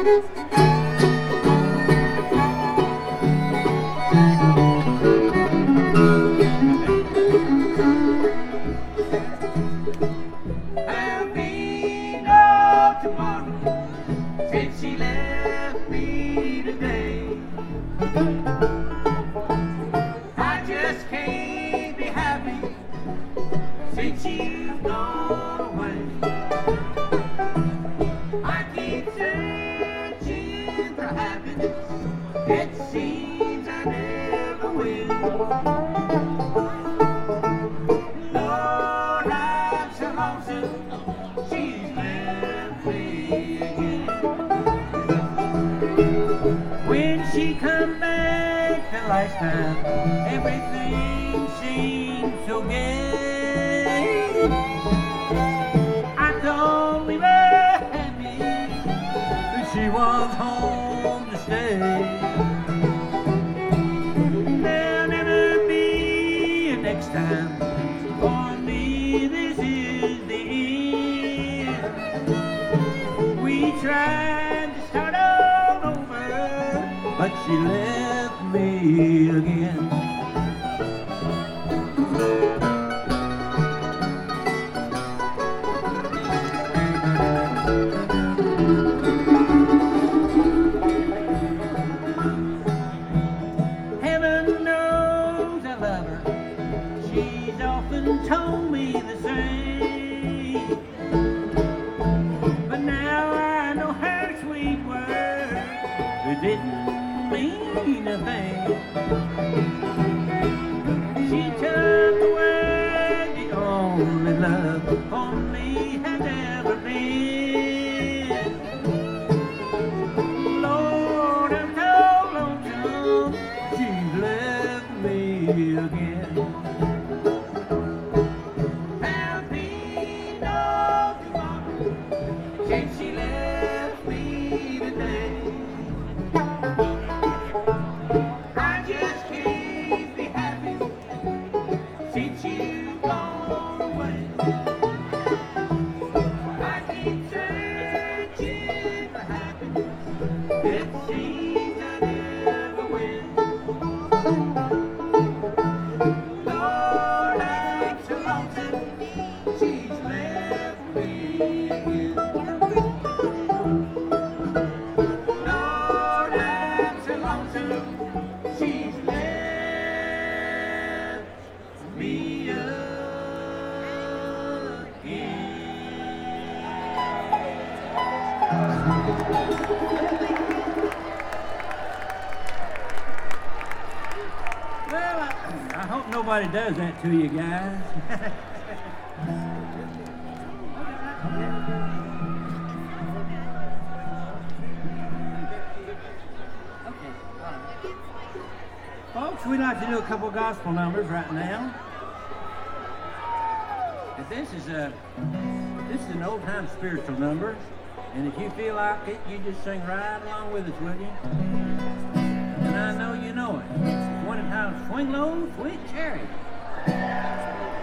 There'll be no tomorrow since she left me today. I just can't be happy since you've gone away. I keep searching for happiness, it seems I never will. Lord, I'm so lonesome, she's left me again. When she come back the last time, everything seemed so gay. I don't leave her happy, but she was home to stay. There'll never be a next time. For me, this is the end. We tried to start all over, but she left me again. Heaven knows I love her, she's often told me the same. But now I know her sweet words, they didn't mean a thing. She took away the only love for me has ever been. Lord, I'm so lonesome, she's left me again. There'll be no tomorrow since she left me today. I just can't be happy since you've gone away. I keep searching for happiness, it seems I never will. Lord, I'm so lonesome, she's left me again. Lord, I'm so lonesome, she's left me again. Well, I hope nobody does that to you guys. Folks, we'd like to do a couple gospel numbers right now. And this is an old-time spiritual number, and if you feel like it, you just sing right along with us, will you? And I know you know it. It's one entitled "Swing Low, Sweet Chariot."